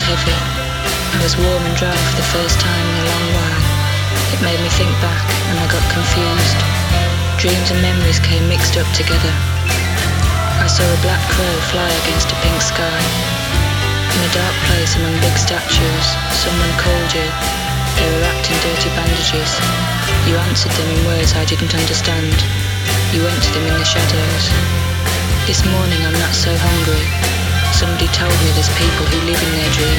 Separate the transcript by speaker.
Speaker 1: heavy. I was warm and dry for the first time in a long while. It made me think back and I got confused. Dreams and memories came mixed up together. I saw a black crow fly against a pink sky. In a dark place among big statues, someone called you. They were wrapped in dirty bandages. You answered them in words I didn't understand. You went to them in the shadows. This morning I'm not so hungry. Somebody told me there's people who live in their dreams.